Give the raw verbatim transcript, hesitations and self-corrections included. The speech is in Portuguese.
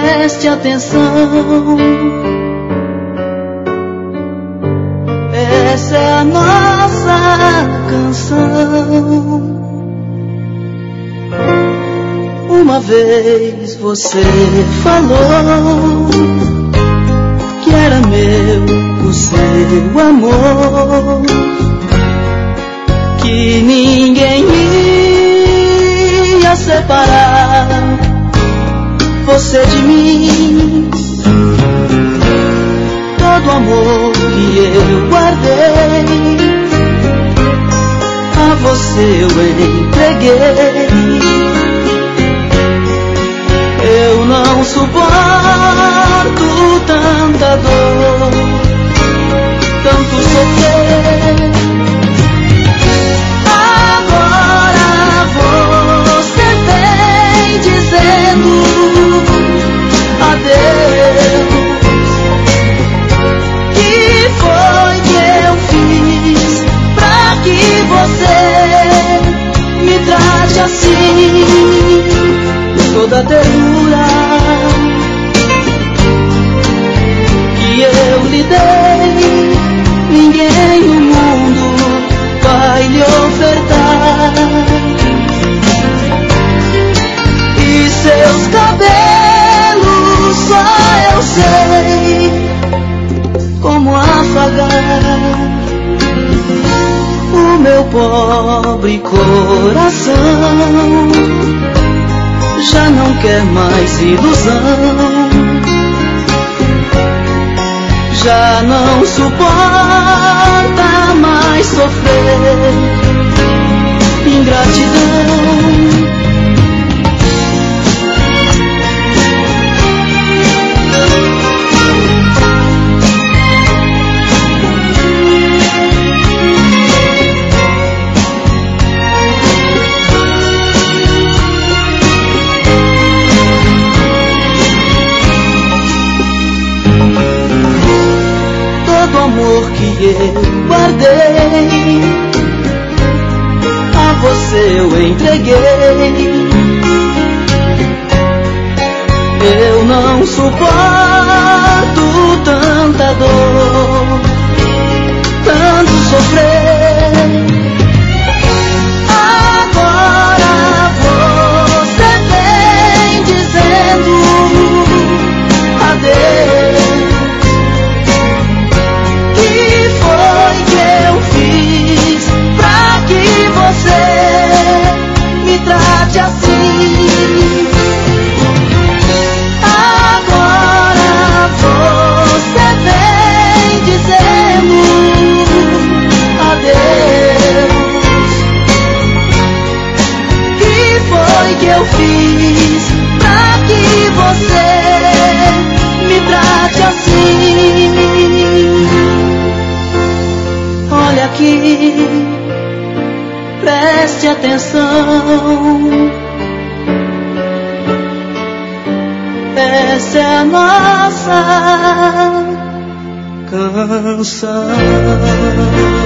Preste atenção, essa é a nossa canção. Uma vez você falou que era meu o seu amor, que ninguém ia separar você de mim. Todo amor que eu guardei, a você eu entreguei. Eu não suporto tanta dor, tanto sofrer. Agora você vem dizendo adeus. Que foi que eu fiz pra que você me trate assim? Toda ternura que eu lhe dei, ninguém no mundo vai lhe ofertar. E seus cabelos só eu sei como afagar. O meu pobre coração já não quer mais ilusão, já não suporta mais sofrer ingratidão. Que eu guardei, a você eu entreguei. Eu não suporto tanta dor, tanto sofrer. Agora você vem dizendo adeus. Trate assim. Agora você vem dizendo adeus. Que foi que eu fiz pra que você me trate assim? Olha aqui, preste atenção, essa é a nossa canção.